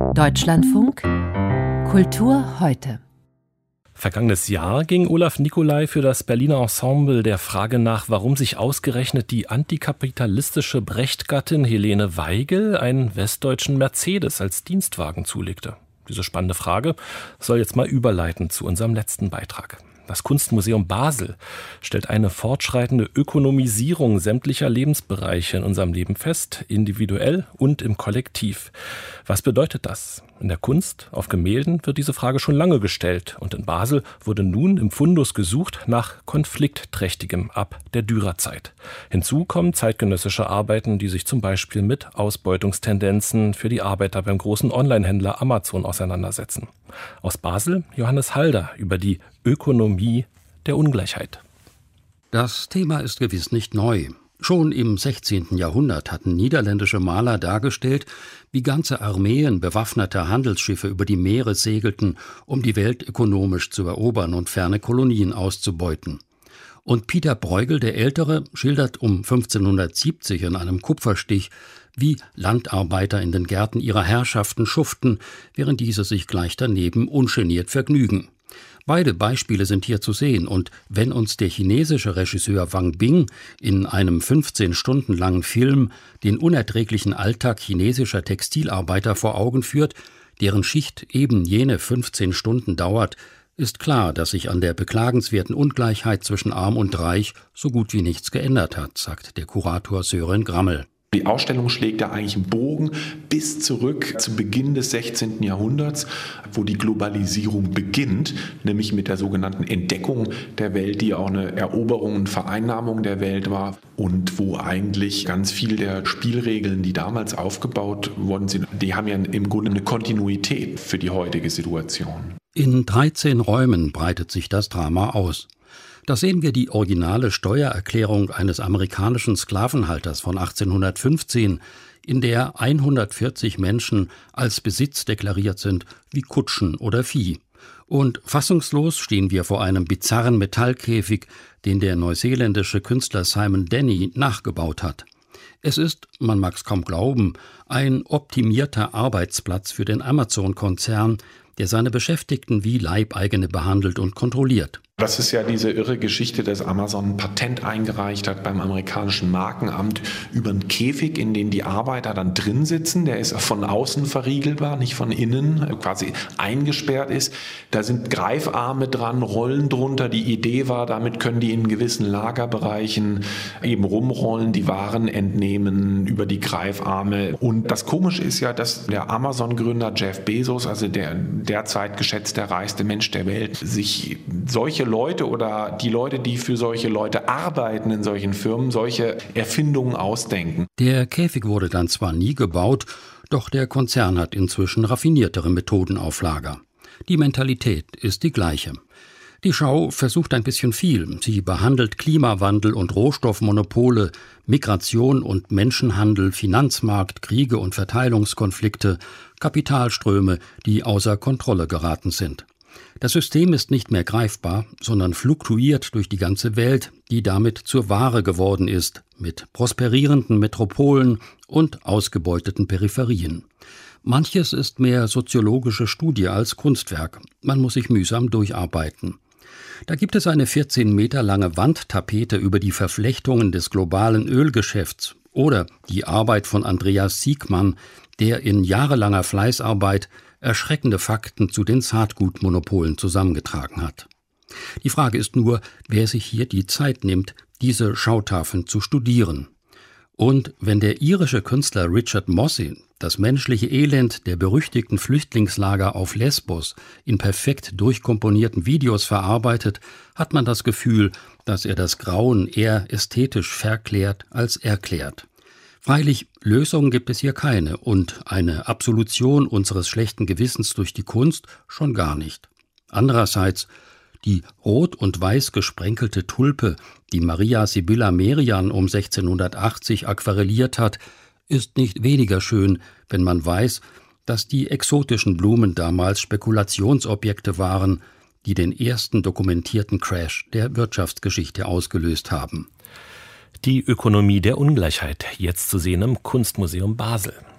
Deutschlandfunk Kultur heute. Vergangenes Jahr ging Olaf Nicolai für das Berliner Ensemble der Frage nach, warum sich ausgerechnet die antikapitalistische Brecht-Gattin Helene Weigel einen westdeutschen Mercedes als Dienstwagen zulegte. Diese spannende Frage soll jetzt mal überleiten zu unserem letzten Beitrag. Das Kunstmuseum Basel stellt eine fortschreitende Ökonomisierung sämtlicher Lebensbereiche in unserem Leben fest, individuell und im Kollektiv. Was bedeutet das? In der Kunst, auf Gemälden wird diese Frage schon lange gestellt und in Basel wurde nun im Fundus gesucht nach konfliktträchtigem ab der Dürerzeit. Hinzu kommen zeitgenössische Arbeiten, die sich zum Beispiel mit Ausbeutungstendenzen für die Arbeiter beim großen Onlinehändler Amazon auseinandersetzen. Aus Basel Johannes Halder über die Ökonomie der Ungleichheit. Das Thema ist gewiss nicht neu. Schon im 16. Jahrhundert hatten niederländische Maler dargestellt, wie ganze Armeen bewaffneter Handelsschiffe über die Meere segelten, um die Welt ökonomisch zu erobern und ferne Kolonien auszubeuten. Und Pieter Bruegel der Ältere schildert um 1570 in einem Kupferstich, wie Landarbeiter in den Gärten ihrer Herrschaften schuften, während diese sich gleich daneben ungeniert vergnügen. Beide Beispiele sind hier zu sehen, und wenn uns der chinesische Regisseur Wang Bing in einem 15 Stunden langen Film den unerträglichen Alltag chinesischer Textilarbeiter vor Augen führt, deren Schicht eben jene 15 Stunden dauert, ist klar, dass sich an der beklagenswerten Ungleichheit zwischen Arm und Reich so gut wie nichts geändert hat, sagt der Kurator Sören Grammel. Die Ausstellung schlägt da eigentlich einen Bogen bis zurück zu Beginn des 16. Jahrhunderts, wo die Globalisierung beginnt, nämlich mit der sogenannten Entdeckung der Welt, die auch eine Eroberung und Vereinnahmung der Welt war und wo eigentlich ganz viel der Spielregeln, die damals aufgebaut worden sind, die haben ja im Grunde eine Kontinuität für die heutige Situation. In 13 Räumen breitet sich das Drama aus. Da sehen wir die originale Steuererklärung eines amerikanischen Sklavenhalters von 1815, in der 140 Menschen als Besitz deklariert sind, wie Kutschen oder Vieh. Und fassungslos stehen wir vor einem bizarren Metallkäfig, den der neuseeländische Künstler Simon Denny nachgebaut hat. Es ist, man mag's kaum glauben, ein optimierter Arbeitsplatz für den Amazon-Konzern, der seine Beschäftigten wie Leibeigene behandelt und kontrolliert. Das ist ja diese irre Geschichte, dass Amazon ein Patent eingereicht hat beim amerikanischen Markenamt über einen Käfig, in dem die Arbeiter dann drin sitzen. Der ist von außen verriegelbar, nicht von innen, quasi eingesperrt ist. Da sind Greifarme dran, Rollen drunter. Die Idee war, damit können die in gewissen Lagerbereichen eben rumrollen, die Waren entnehmen über die Greifarme. Und das Komische ist ja, dass der Amazon-Gründer Jeff Bezos, also der derzeit geschätzt der reichste Mensch der Welt, sich solche Leute oder die Leute, die für solche Leute arbeiten in solchen Firmen, solche Erfindungen ausdenken. Der Käfig wurde dann zwar nie gebaut, doch der Konzern hat inzwischen raffiniertere Methoden auf Lager. Die Mentalität ist die gleiche. Die Schau versucht ein bisschen viel. Sie behandelt Klimawandel und Rohstoffmonopole, Migration und Menschenhandel, Finanzmarkt, Kriege und Verteilungskonflikte, Kapitalströme, die außer Kontrolle geraten sind. Das System ist nicht mehr greifbar, sondern fluktuiert durch die ganze Welt, die damit zur Ware geworden ist, mit prosperierenden Metropolen und ausgebeuteten Peripherien. Manches ist mehr soziologische Studie als Kunstwerk. Man muss sich mühsam durcharbeiten. Da gibt es eine 14 Meter lange Wandtapete über die Verflechtungen des globalen Ölgeschäfts oder die Arbeit von Andreas Siegmann, der in jahrelanger Fleißarbeit erschreckende Fakten zu den Saatgutmonopolen zusammengetragen hat. Die Frage ist nur, wer sich hier die Zeit nimmt, diese Schautafeln zu studieren. Und wenn der irische Künstler Richard Mossy das menschliche Elend der berüchtigten Flüchtlingslager auf Lesbos in perfekt durchkomponierten Videos verarbeitet, hat man das Gefühl, dass er das Grauen eher ästhetisch verklärt als erklärt. Freilich, Lösungen gibt es hier keine und eine Absolution unseres schlechten Gewissens durch die Kunst schon gar nicht. Andererseits, die rot und weiß gesprenkelte Tulpe, die Maria Sibylla Merian um 1680 aquarelliert hat, ist nicht weniger schön, wenn man weiß, dass die exotischen Blumen damals Spekulationsobjekte waren, die den ersten dokumentierten Crash der Wirtschaftsgeschichte ausgelöst haben. Die Ökonomie der Ungleichheit, jetzt zu sehen im Kunstmuseum Basel.